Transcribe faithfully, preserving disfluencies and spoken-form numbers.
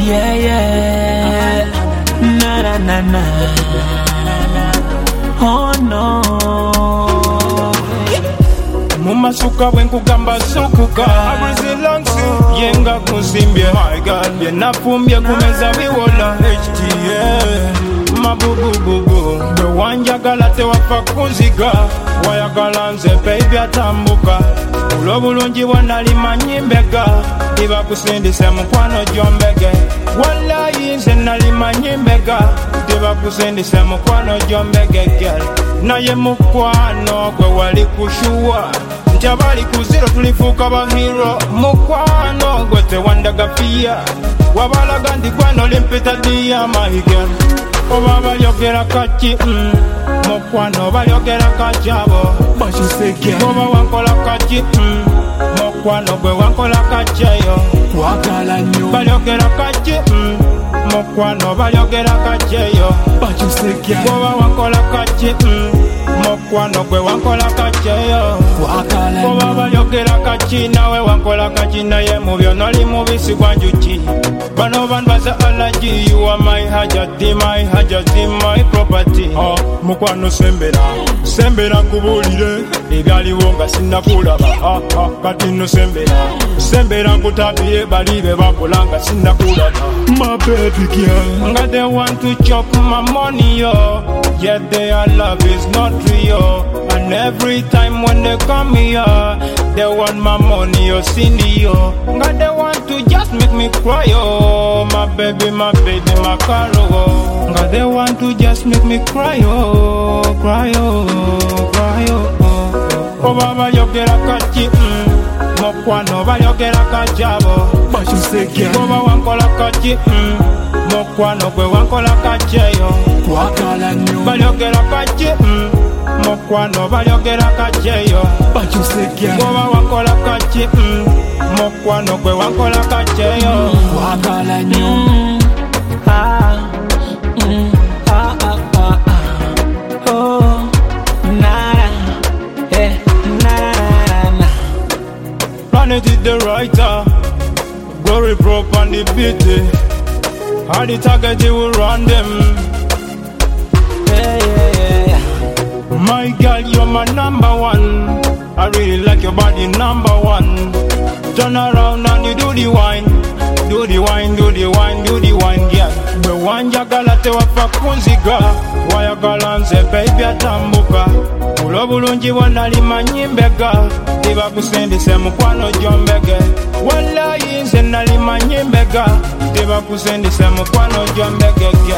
Yeah, yeah. Na na na na. Oh no. Mumasuka wenkugamba sukuka Abrizilangsi yenga kuzimbye My God Byenafumbye kumeza biwola H T A Mabubububu Bwe wanjagala tewafa kunziga Wayagala nze baby atambuka Ulo bulungi wanalimanyi mbega Iba kusindise mukwano jombege Wallahi nze nalimanyi mbega Iba kusindise mukwano jombege girl Naye mukwano gwe wali kushuwa Njabali kuziro tulifuka bahiro Mukwano gwe tewandaga pia Wabalaga ndikwano limpita diya my girl Oba balyogera kaki mm. Mukwano balyogera kajabo Oba wankola kaki mm. Mukwano gwe wankola kajeyo Wakala nyo Balyogera kaki mm. Mukwano balyogera kajeyo Oba wankola kaki mm. Mukwano gwe wankola kajeyo Oba balyogera kaki nawe wankola kaki naye mubyo noli mubisi kwa njuki Bano banbaza allergy you are my hajati my hajati my property Oh mukwano sembera sembera kubulire ebyaliwo nga sinnakulaba ah ah kati no sembera sembera nkutabiye balibe bakolanga sinnakulaba my baby girl nga they want to chop my money yo yet their love is not real and every time when they come here they want my money yo Cindy yo nga they want to just make me cry yo my baby my baby my caro nga they want to just make me cry yo cry yo cry yo Oba balyogera kaki mm. Mukwano balyogera kajabo Oba wankola kaki mm. Mukwano gwe wankola kajeyo Balyogera kaki mm. Mukwano balyogera kajeyo Oba wankola kaki mm. Mukwano gwe wankola kajeyo Wakala nyo Ah mm. Ah ah ah ah Oh Nara Eh Nara Planet is the writer Glory Prop on the beat All the target he will run them Yeah yeah yeah My girl you're my number one I really like your body number one Turn around and you do the wine Do the wine, do the wine, do the wine girl Bwe wanjagala tewafa kunziga Wayagala nze baby atambuka Ulo bulungi wanalimanyi mbega Tiba kusindise mukwano jombege Wallahi nze nalimanyi mbega Tiba kusindise mukwano jombege